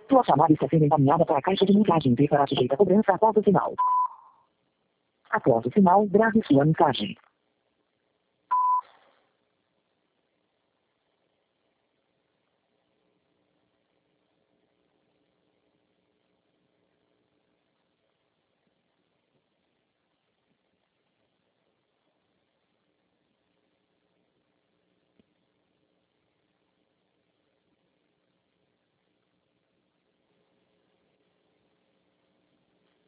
Sua chamada está sendo encaminhada para a caixa de mensagem e será sujeita a cobrança após o sinal. Após o sinal, grave sua mensagem.